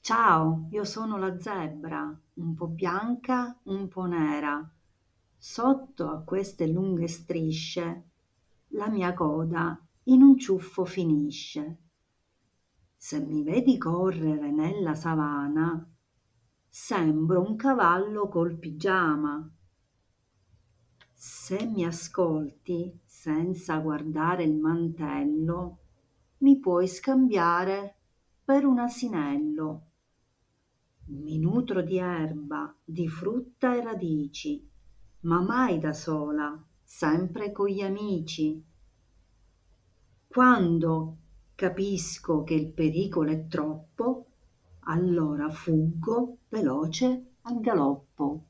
Ciao, io sono la zebra, un po' bianca, un po' nera. Sotto a queste lunghe strisce la mia coda in un ciuffo finisce. Se mi vedi correre nella savana, sembro un cavallo col pigiama. Se mi ascolti senza guardare il mantello, mi puoi scambiare per un asinello. Mi nutro di erba, di frutta e radici, ma mai da sola, sempre con gli amici. Quando capisco che il pericolo è troppo, allora fuggo veloce al galoppo.